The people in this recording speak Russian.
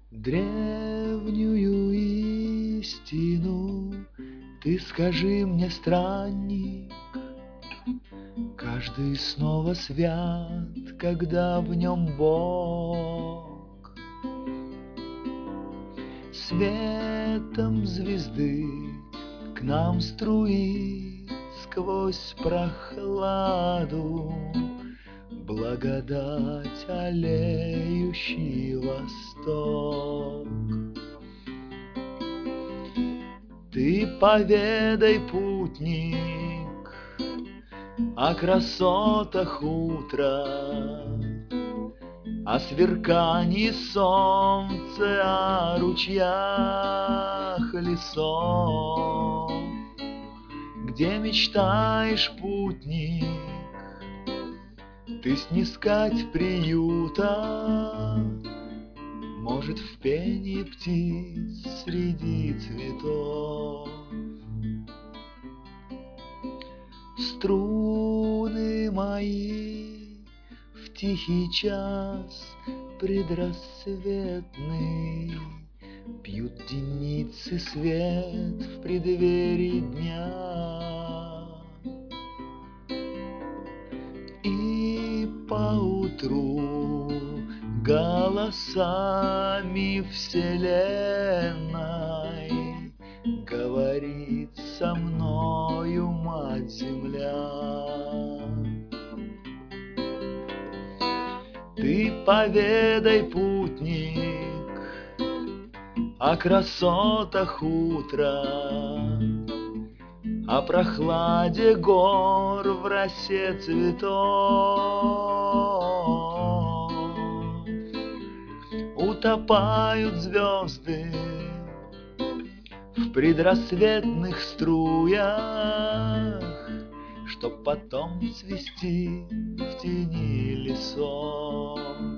Древнюю истину ты скажи мне, странник, каждый снова свят, когда в нем Бог. Светом звезды к нам струит сквозь прохладу благодать, алеющий восток. Ты поведай, путник, о красотах утра, о сверкании солнца, о ручьях лесов, где мечтаешь, путник, ты снискать приюта, может, в пении птиц среди цветов. Струны мои в тихий час предрассветный пьют денницы свет в преддверии дня. И поутру голосами вселенной говорит со мною Мать-Земля. Ты поведай, путник, о красотах утра, о прохладе гор в росе цветов. Утопают звезды в предрассветных струях, чтоб потом цвести в тени лесов.